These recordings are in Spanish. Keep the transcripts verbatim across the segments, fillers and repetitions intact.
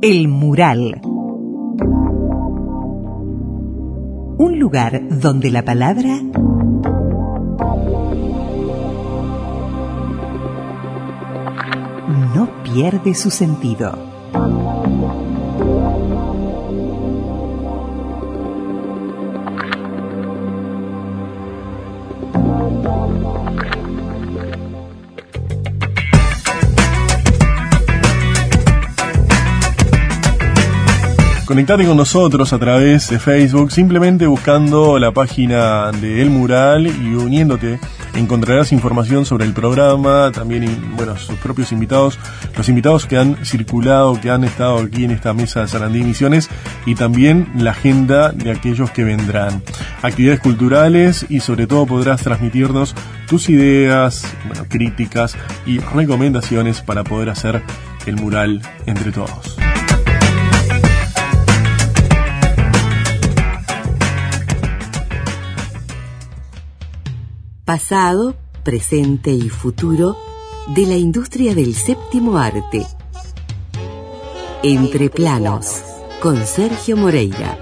El Mural. Un lugar donde la palabra no pierde su sentido. Conectate con nosotros a través de Facebook, simplemente buscando la página de El Mural y uniéndote. Encontrarás información sobre el programa, también, bueno, sus propios invitados, los invitados que han circulado, que han estado aquí en esta mesa de Sarandí Misiones, y también la agenda de aquellos que vendrán. Actividades culturales y sobre todo podrás transmitirnos tus ideas, bueno, críticas y recomendaciones para poder hacer el mural entre todos. Pasado, presente y futuro de la industria del séptimo arte. Entre planos, con Sergio Moreira.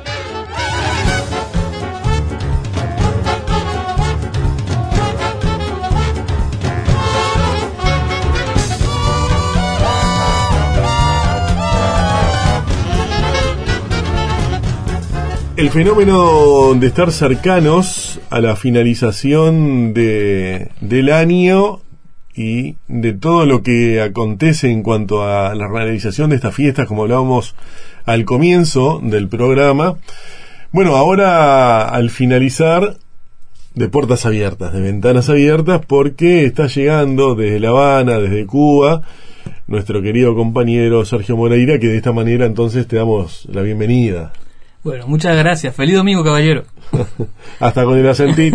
El fenómeno de estar cercanos a la finalización de, del año y de todo lo que acontece en cuanto a la realización de estas fiestas, como hablábamos al comienzo del programa. Bueno, ahora al finalizar, de puertas abiertas, de ventanas abiertas, porque está llegando desde La Habana, desde Cuba, nuestro querido compañero Sergio Moreira, que de esta manera entonces te damos la bienvenida. Bueno, muchas gracias. Feliz domingo, caballero. Hasta con el acentito.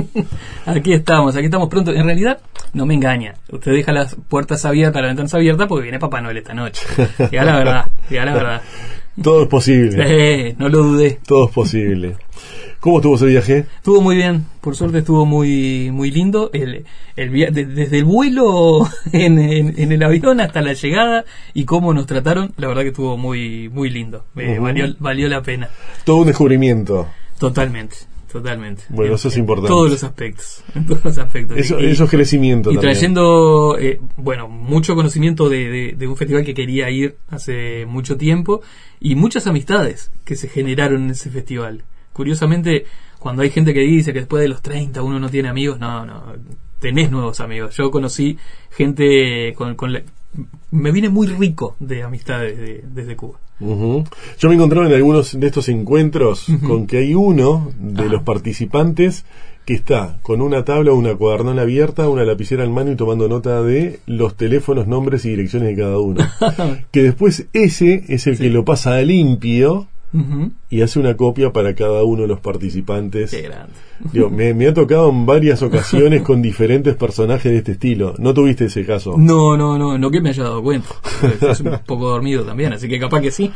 Aquí estamos, aquí estamos pronto. En realidad, no me engaña. Usted deja las puertas abiertas, las ventanas abiertas, porque viene Papá Noel esta noche. Diga la verdad, diga la verdad. Todo es posible. Eh, no lo dudé. Todo es posible. ¿Cómo estuvo ese viaje? Estuvo muy bien, por suerte estuvo muy muy lindo. El, el via- de, desde el vuelo en, en, en el avión hasta la llegada y cómo nos trataron, la verdad que estuvo muy muy lindo. Eh, uh-huh. valió, valió la pena. Todo un descubrimiento. Totalmente. Totalmente. Bueno, eso es importante. En todos los aspectos. En todos los aspectos. Eso, y, eso es crecimiento y también. trayendo, eh, bueno, mucho conocimiento de, de, de un festival que quería ir hace mucho tiempo y muchas amistades que se generaron en ese festival. Curiosamente, cuando hay gente que dice que después de los treinta uno no tiene amigos, no, no, tenés nuevos amigos. Yo conocí gente con, con la, me vine muy rico de amistades de, desde Cuba. Uh-huh. Yo me encontraba en algunos de estos encuentros uh-huh. con que hay uno de ah. los participantes que está con una tabla o una cuadernona abierta, una lapicera en mano y tomando nota de los teléfonos, nombres y direcciones de cada uno. Que después ese es el sí. que lo pasa a limpio uh-huh. y hace una copia para cada uno de los participantes. Qué grande. Digo, me, me ha tocado en varias ocasiones con diferentes personajes de este estilo. ¿No tuviste ese caso? No, no, no, no que me haya dado cuenta. Es un poco dormido también, así que capaz que sí.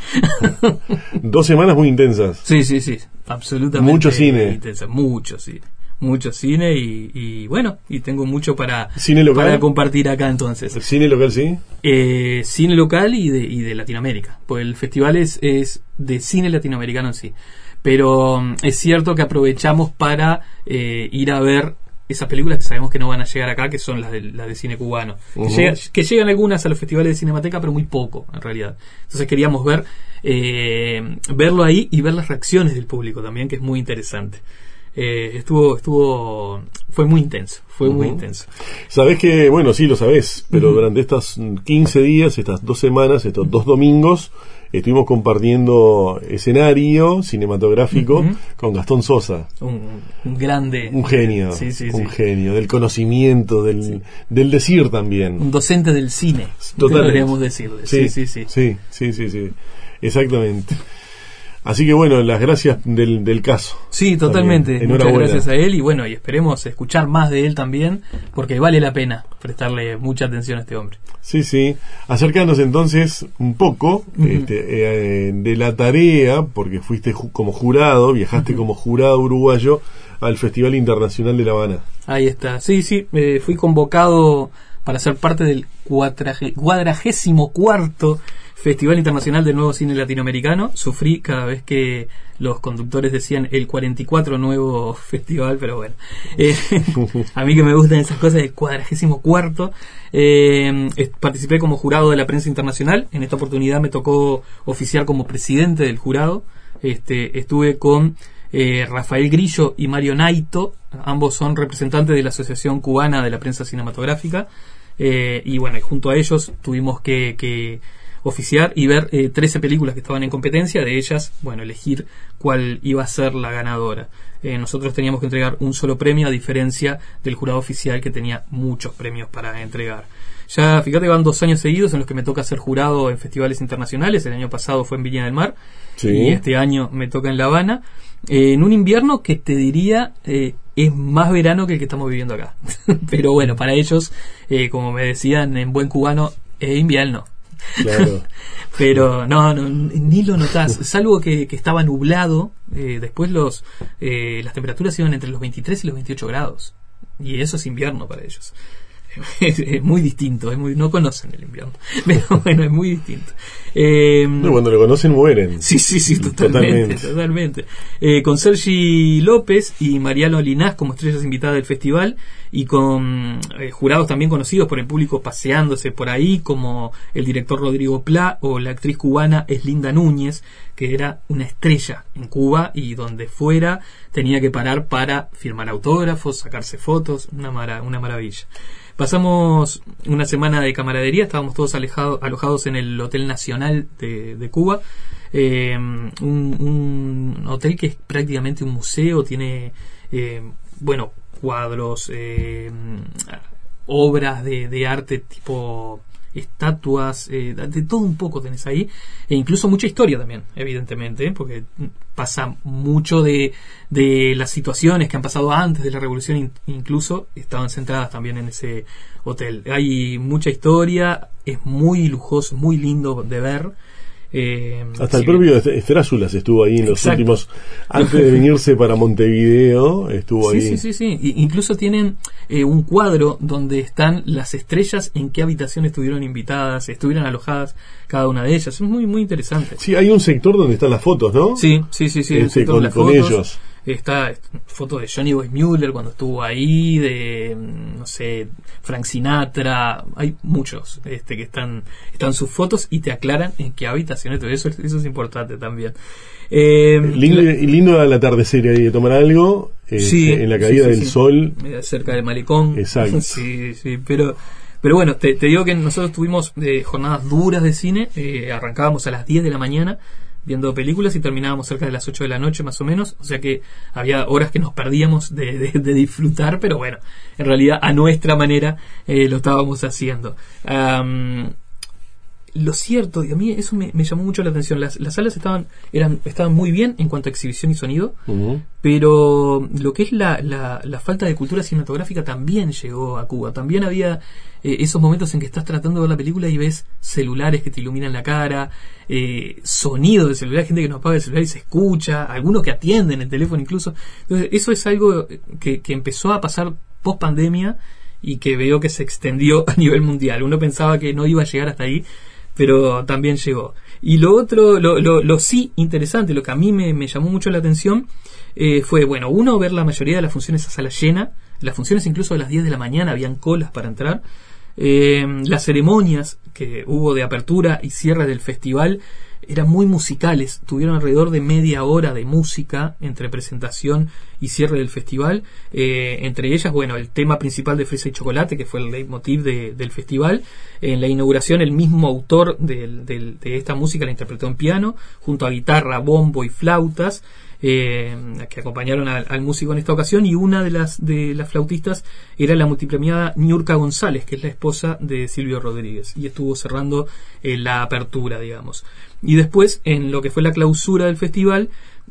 Dos semanas muy intensas. Sí, sí, sí, absolutamente. Mucho cine. Intensa, mucho cine. Mucho cine y, y bueno, y tengo mucho para, ¿Cine local? para compartir acá entonces. ¿Cine local sí? Eh, cine local y de, y de Latinoamérica, pues el festival es, es de cine latinoamericano en sí. Pero um, es cierto que aprovechamos para eh, ir a ver esas películas que sabemos que no van a llegar acá, que son las de, las de cine cubano. Uh-huh. Que, llega, que llegan algunas a los festivales de Cinemateca, pero muy poco, en realidad. Entonces queríamos ver eh, verlo ahí y ver las reacciones del público también, que es muy interesante. Eh, estuvo, estuvo, fue muy intenso, fue uh-huh. muy intenso. Sabés que, bueno, sí lo sabés, pero uh-huh. durante estos quince días, estas dos semanas, estos dos domingos, estuvimos compartiendo escenario cinematográfico uh-huh. con Gastón Sosa. Un, un grande. Un genio, sí, sí, un sí. genio, del conocimiento, del, sí. del decir también. Un docente del cine, podríamos decirle. Sí, sí, sí. Sí, sí, sí, sí, exactamente. Así que bueno, las gracias del, del caso. Sí, totalmente. Muchas gracias a él y bueno, y esperemos escuchar más de él también, porque vale la pena prestarle mucha atención a este hombre. Sí, sí. Acercándonos entonces un poco uh-huh. este, eh, de la tarea, porque fuiste ju- como jurado, viajaste uh-huh. como jurado uruguayo al Festival Internacional de La Habana. Ahí está. Sí, sí, eh, fui convocado para ser parte del cuadrage- cuadragésimo cuarto Festival Internacional del Nuevo Cine Latinoamericano. Sufrí cada vez que los conductores decían el cuarenta y cuatro nuevo festival, pero bueno. Eh, a mí que me gustan esas cosas, el cuadragésimo cuarto. Eh, participé como jurado de la prensa internacional. En esta oportunidad me tocó oficiar como presidente del jurado. Este, estuve con eh, Rafael Grillo y Mario Naito. Ambos son representantes de la Asociación Cubana de la Prensa Cinematográfica. Eh, y bueno, junto a ellos tuvimos que... que oficiar y ver eh, trece películas que estaban en competencia, de ellas, bueno, elegir cuál iba a ser la ganadora. Eh, nosotros teníamos que entregar un solo premio, a diferencia del jurado oficial que tenía muchos premios para entregar. Ya, fíjate, van dos años seguidos en los que me toca ser jurado en festivales internacionales. El año pasado fue en Viña del Mar, sí. Y este año me toca en La Habana, eh, en un invierno que te diría eh, es más verano que el que estamos viviendo acá. Pero bueno, para ellos, eh, como me decían en buen cubano, es invierno. Claro. Pero no, no, ni lo notás, salvo que, que estaba nublado. Eh, después los eh, las temperaturas iban entre los veintitrés y los veintiocho grados, y eso es invierno para ellos. Es, es muy distinto, es muy, no conocen el invierno, pero bueno, es muy distinto. Eh, no, cuando lo conocen mueren. Sí, sí, sí, totalmente, totalmente. totalmente. Eh, con Sergi López y Mariano Linás como estrellas invitadas del festival, y con eh, jurados también conocidos por el público paseándose por ahí, como el director Rodrigo Plá o la actriz cubana Eslinda Núñez, que era una estrella en Cuba y donde fuera tenía que parar para firmar autógrafos, sacarse fotos, una, mara, una maravilla. Pasamos una semana de camaradería, estábamos todos alejados, alojados en el Hotel Nacional de, de Cuba, eh, un, un hotel que es prácticamente un museo, tiene, eh, bueno, cuadros, eh, obras de, de arte tipo estatuas, eh, de todo un poco tenés ahí, e incluso mucha historia también, evidentemente, ¿eh? Porque pasa mucho de, de las situaciones que han pasado antes de la revolución, in, incluso estaban centradas también en ese hotel. Hay mucha historia, es muy lujoso, muy lindo de ver. Eh, Hasta sí, el propio Estrázulas estuvo ahí en los exacto. últimos, antes de venirse para Montevideo, estuvo sí, ahí. Sí, sí, sí. Y incluso tienen eh, un cuadro donde están las estrellas, en qué habitación estuvieron invitadas, estuvieron alojadas cada una de ellas. Es muy, muy interesante. Sí, hay un sector donde están las fotos, ¿no? Sí, sí, sí, sí. Este, con, las con fotos. ellos. Está foto de Johnny Weissmuller cuando estuvo ahí, de no sé, Frank Sinatra. Hay muchos este que están están sus fotos y te aclaran en qué habitaciones. Eso, eso es importante también. Eh, lindo, la, lindo el atardecer ahí, de tomar algo eh, sí, en la caída sí, sí, del sí. sol cerca del malecón. Exacto. Sí, sí, pero pero bueno, te, te digo que nosotros tuvimos eh, jornadas duras de cine. Eh, arrancábamos a las diez de la mañana viendo películas y terminábamos cerca de las ocho de la noche más o menos, o sea que había horas que nos perdíamos de, de, de disfrutar, pero bueno, en realidad a nuestra manera eh, lo estábamos haciendo. Um, lo cierto, y a mí eso me, me llamó mucho la atención, las, las salas estaban eran estaban muy bien en cuanto a exhibición y sonido, uh-huh. pero lo que es la, la, la falta de cultura cinematográfica también llegó a Cuba. También había eh, esos momentos en que estás tratando de ver la película y ves celulares que te iluminan la cara, eh, sonido de celular, gente que no apaga el celular y se escucha, algunos que atienden el teléfono incluso. Entonces eso es algo que, que empezó a pasar post pandemia y que veo que se extendió a nivel mundial. Uno pensaba que no iba a llegar hasta ahí, pero también llegó. Y lo otro, lo, lo, lo sí interesante, lo que a mí me, me llamó mucho la atención, eh, fue, bueno, uno, ver la mayoría de las funciones a sala llena, las funciones incluso a las diez de la mañana, habían colas para entrar, eh, las ceremonias que hubo de apertura y cierre del festival eran muy musicales, tuvieron alrededor de media hora de música entre presentación y cierre del festival, eh, entre ellas, bueno, el tema principal de Fresa y Chocolate, que fue el leitmotiv de, del festival. En la inauguración el mismo autor de, de, de esta música la interpretó en piano, junto a guitarra, bombo y flautas, eh, que acompañaron al, al músico en esta ocasión, y una de las de las flautistas era la multipremiada Niurka González, que es la esposa de Silvio Rodríguez, y estuvo cerrando eh, la apertura, digamos. Y después, en lo que fue la clausura del festival,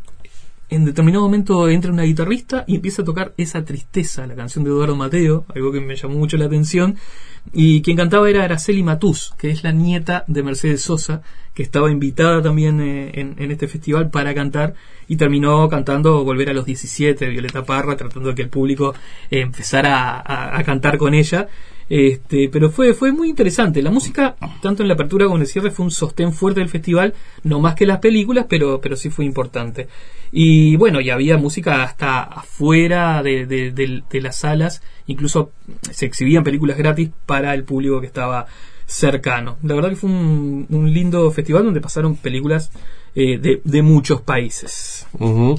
en determinado momento entra una guitarrista y empieza a tocar Esa Tristeza, la canción de Eduardo Mateo, algo que me llamó mucho la atención, y quien cantaba era Araceli Matús, que es la nieta de Mercedes Sosa, que estaba invitada también eh, en, en este festival para cantar, y terminó cantando Volver a los diecisiete de Violeta Parra, tratando de que el público eh, empezara a, a, a cantar con ella. Este, pero fue, fue muy interesante. La música, tanto en la apertura como en el cierre, fue un sostén fuerte del festival, no más que las películas, pero, pero sí fue importante. Y bueno, y había música hasta afuera de, de, de, de las salas, incluso se exhibían películas gratis para el público que estaba cercano. La verdad que fue un, un lindo festival donde pasaron películas eh, de, de muchos países. Uh-huh.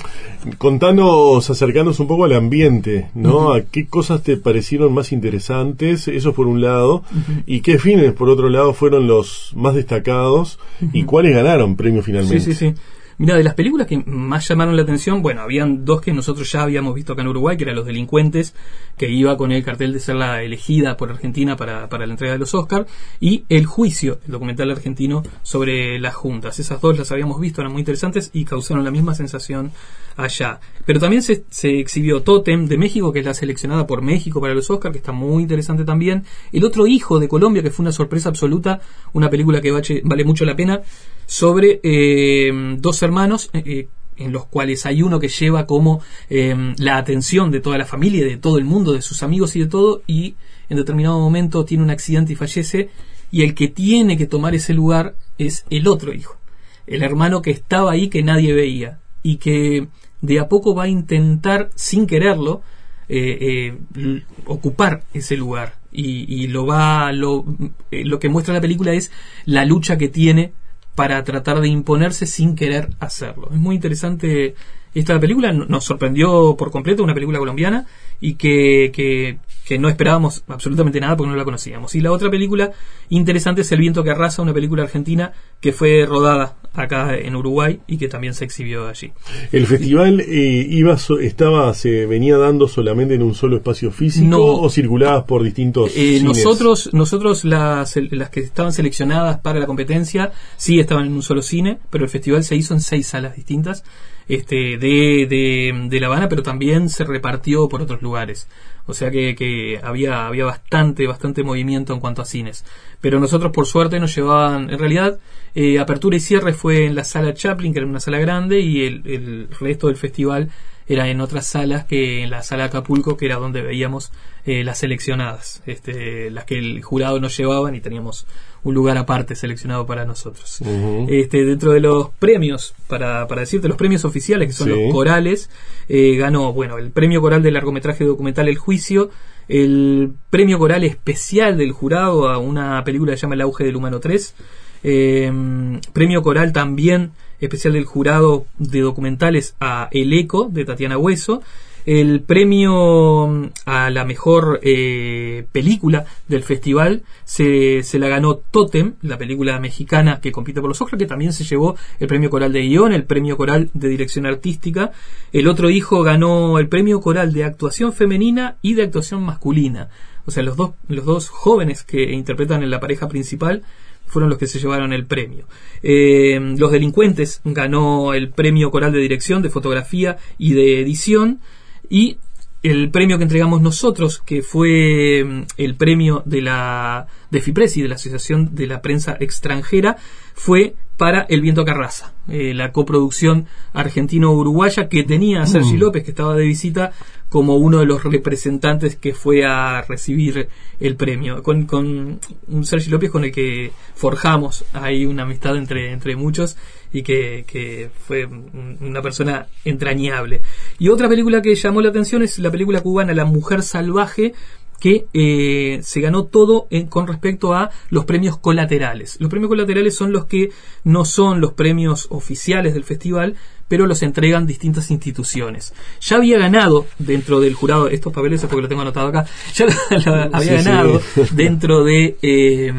Contanos, acercanos un poco al ambiente, ¿no? Uh-huh. ¿A qué cosas te parecieron más interesantes? Eso por un lado. Uh-huh. ¿Y qué filmes, por otro lado, fueron los más destacados? Uh-huh. ¿Y cuáles ganaron premio finalmente? Sí, sí, sí. Mira, de las películas que más llamaron la atención, bueno, habían dos que nosotros ya habíamos visto acá en Uruguay, que eran Los Delincuentes, que iba con el cartel de ser la elegida por Argentina para, para la entrega de los Oscars, y El Juicio, el documental argentino sobre las juntas. Esas dos las habíamos visto, eran muy interesantes y causaron la misma sensación allá. Pero también se, se exhibió Tótem de México, que es la seleccionada por México para los Oscars, que está muy interesante también. El Otro Hijo de Colombia, que fue una sorpresa absoluta, una película que vale, vale mucho la pena, sobre eh, dos hermanos eh, en los cuales hay uno que lleva como eh, la atención de toda la familia, de todo el mundo, de sus amigos y de todo, y en determinado momento tiene un accidente y fallece, y el que tiene que tomar ese lugar es el otro hijo, el hermano que estaba ahí, que nadie veía, y que de a poco va a intentar, sin quererlo, eh, eh, ocupar ese lugar, y, y lo va lo, eh, lo que muestra la película es la lucha que tiene para tratar de imponerse sin querer hacerlo. Es muy interesante esta película, nos sorprendió por completo, una película colombiana, y que, que, que no esperábamos absolutamente nada porque no la conocíamos. Y la otra película interesante es El Viento que Arrasa, una película argentina que fue rodada acá en Uruguay y que también se exhibió allí. ¿El festival eh, iba so, estaba se venía dando solamente en un solo espacio físico no, o circulabas por distintos eh, cines? Nosotros, nosotros las, las que estaban seleccionadas para la competencia sí estaban en un solo cine, pero el festival se hizo en seis salas distintas este, de, de, de La Habana, pero también se repartió por otros lugares. O sea que, que había, había bastante, bastante movimiento en cuanto a cines. Pero nosotros, por suerte, nos llevaban, en realidad, eh, apertura y cierre fue en la sala Chaplin, que era una sala grande, y el, el resto del festival era en otras salas, que en la sala Acapulco, que era donde veíamos eh, las seleccionadas, este, las que el jurado nos llevaban, y teníamos un lugar aparte seleccionado para nosotros. Uh-huh. Este, dentro de los premios, para, para decirte, los premios oficiales, que son sí. los corales, eh, ganó, bueno, el premio coral del largometraje documental El Juicio, el premio coral especial del jurado a una película que se llama El Auge del Humano tres, eh, premio coral también especial del jurado de documentales a El Eco de Tatiana Hueso, el premio a la mejor eh, película del festival se, se la ganó Tótem, la película mexicana que compite por los Oscars, que también se llevó el premio coral de guión, el premio coral de dirección artística. El Otro Hijo ganó el premio coral de actuación femenina y de actuación masculina. O sea, los dos, los dos jóvenes que interpretan en la pareja principal fueron los que se llevaron el premio. Eh, Los Delincuentes ganó el premio coral de dirección, de fotografía y de edición, y el premio que entregamos nosotros, que fue el premio de la de FIPRESI, de la Asociación de la Prensa Extranjera, fue para El Viento que Arrasa, eh, la coproducción argentino-uruguaya que tenía a Sergi mm. López, que estaba de visita, como uno de los representantes que fue a recibir el premio. Con, con un Sergi López con el que forjamos ahí una amistad entre, entre muchos, y que, que fue una persona entrañable. Y otra película que llamó la atención es la película cubana La Mujer Salvaje, que eh, se ganó todo en, con respecto a los premios colaterales. Los premios colaterales son los que no son los premios oficiales del festival, pero los entregan distintas instituciones. Ya había ganado dentro del jurado, estos papeles es porque lo tengo anotado acá, ya lo, lo había sí, ganado sí. dentro de eh,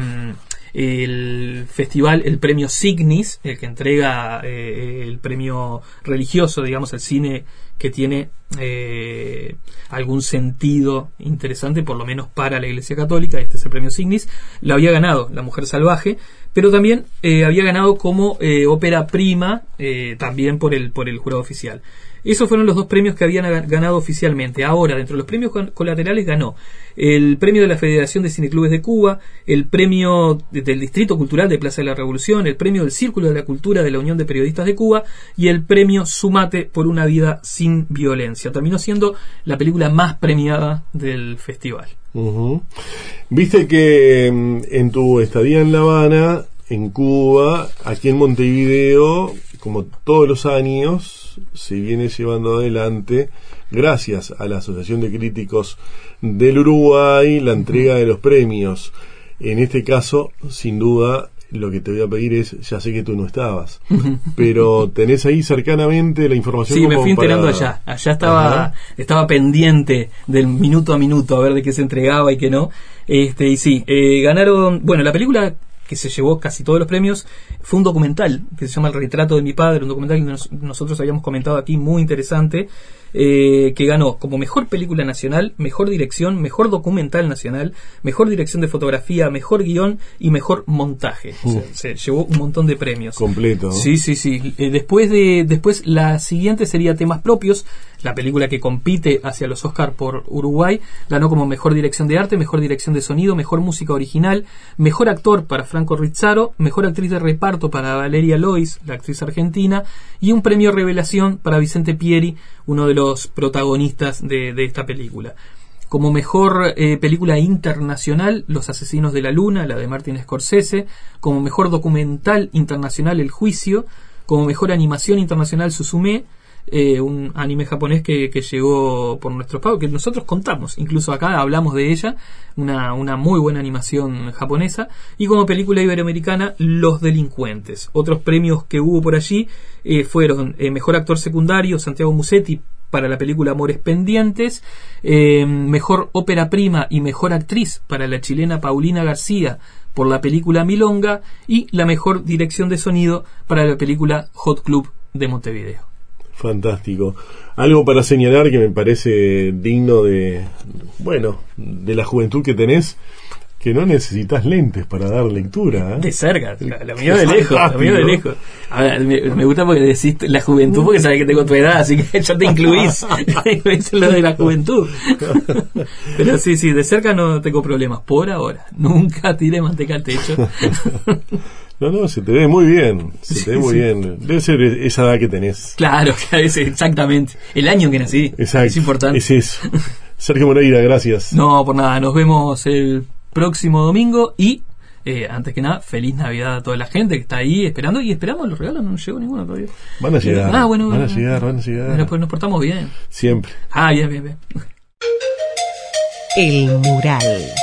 el festival, el premio Signis, el que entrega eh, el premio religioso, digamos, el cine que tiene eh, algún sentido interesante, por lo menos para la Iglesia Católica. Este es el premio Signis. Lo había ganado La Mujer Salvaje, pero también eh, había ganado como eh, ópera prima, eh, también por el, por el jurado oficial. Esos fueron los dos premios que habían ganado oficialmente. Ahora, dentro de los premios colaterales ganó el premio de la Federación de Cineclubes de Cuba, el premio del Distrito Cultural de Plaza de la Revolución, el premio del Círculo de la Cultura de la Unión de Periodistas de Cuba y el premio Sumate por una vida sin violencia. Terminó siendo la película más premiada del festival. Uh-huh. Viste que en tu estadía en La Habana, en Cuba, aquí en Montevideo, como todos los años, se viene llevando adelante, gracias a la Asociación de Críticos del Uruguay, la entrega de los premios. En este caso, sin duda, lo que te voy a pedir es, ya sé que tú no estabas, pero tenés ahí cercanamente la información. Sí, me fui enterando para... allá. Allá estaba, estaba pendiente del minuto a minuto a ver de qué se entregaba y qué no. Este, y sí, eh, ganaron, bueno, la película que se llevó casi todos los premios fue un documental que se llama El retrato de mi padre, un documental que nos, nosotros habíamos comentado aquí, muy interesante, eh, que ganó como mejor película nacional, mejor dirección, mejor documental nacional, mejor dirección de fotografía, mejor guión y mejor montaje. Uh. O sea, se llevó un montón de premios. Completo. Sí, sí, sí. Eh, después de después la siguiente sería Temas Propios, la película que compite hacia los Oscar por Uruguay, ganó como mejor dirección de arte, mejor dirección de sonido, mejor música original, mejor actor para Franco Rizzaro, mejor actriz de reparto para Valeria Lois, la actriz argentina, y un premio revelación para Vicente Pieri, uno de los protagonistas de, de esta película. Como mejor eh, película internacional, Los Asesinos de la Luna, la de Martin Scorsese. Como mejor documental internacional, El Juicio. Como mejor animación internacional, Suzume, eh, un anime japonés que, que llegó por nuestros pagos, que nosotros contamos, incluso acá hablamos de ella, una, una muy buena animación japonesa. Y como película iberoamericana, Los Delincuentes. Otros premios que hubo por allí eh, fueron eh, mejor actor secundario, Santiago Musetti, para la película Amores Pendientes, eh, mejor ópera prima y mejor actriz para la chilena Paulina García por la película Milonga, y la mejor dirección de sonido para la película Hot Club de Montevideo. Fantástico. Algo para señalar que me parece digno de, bueno, de la juventud que tenés, que no necesitas lentes para dar lectura, ¿eh? De cerca, lo mío de lejos, lo mío de lejos. A ver, me, me gusta porque decís la juventud, porque sabes que tengo tu edad, así que ya te incluís, incluís lo de la juventud. Pero sí, sí, de cerca no tengo problemas, por ahora. Nunca tiré manteca al techo. No, no, se te ve muy bien, se Sí, te ve muy sí. bien. Debe ser esa edad que tenés. Claro, claro, es exactamente. El año en que nací, Exacto, es importante. es eso. Sergio Moreira, gracias. No, por nada, nos vemos el próximo domingo y, eh, antes que nada, feliz Navidad a toda la gente que está ahí esperando, y esperamos los regalos, no llegó ninguno todavía. Van a llegar, Ah, bueno, van a bueno, llegar, van a llegar. Bueno, pues nos portamos bien. Siempre. Ah, bien, bien, bien. El mural.